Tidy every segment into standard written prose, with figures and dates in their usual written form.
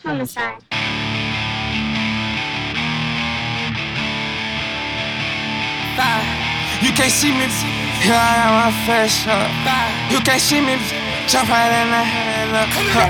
Homicide. You can't see me, yeah, I got my face up. You can't see me, jump right in the hand up.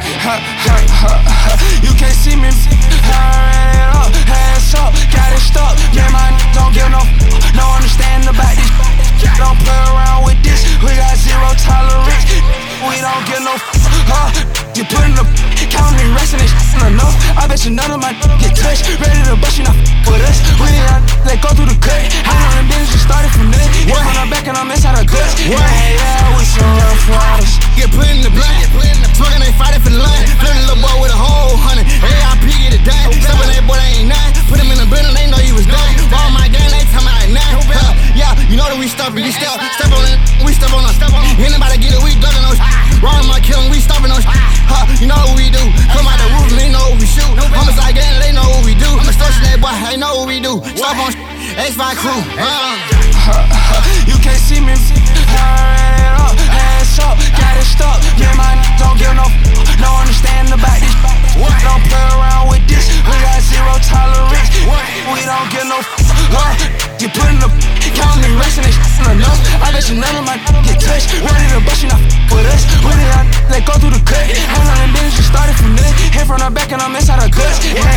You can't see me, I ran it up, hands up, got it stuck. Yeah, my don't give no understanding about this. Don't play around with this, we got zero tolerance. We don't give no you put in the counting, resting this enough. I bet you none of my get touched. Ready to bust you, not with us. We didn't let go through the cut. I know them business just started from there. Yeah, when I'm back and I'm inside the guts. Yeah, we some rough riders. Get put in the blunt, smoking, they fighting for the line. Flirting little boy with a whole 100. AIP get it done. Stepping that boy, they ain't nothing. Put him in the building, they know he was done. All my gang, they tell me I ain't nothing. Yeah, you know that we stuffing. We step on it, we step on us. Anybody get it, we ducking those. Rolling my killing, we stopping those. You know what we do. Come out the roof, they know what we shoot. Homicide gang, they know what we do. I'm extortion that boy, they know what we do. Stop on X5 crew. You can't see me, I ran it up, hands up, got it stuck. Yeah, my don't give no understanding about this. Don't play around with this, we got zero tolerance. We don't give no you put in the counting, resting this enough. I bet you none of my get touched. Ready to bust you, not with us. We didn't let go through the cut. I know them business just started from there. Hit from the back and I'm inside the guts. Yeah,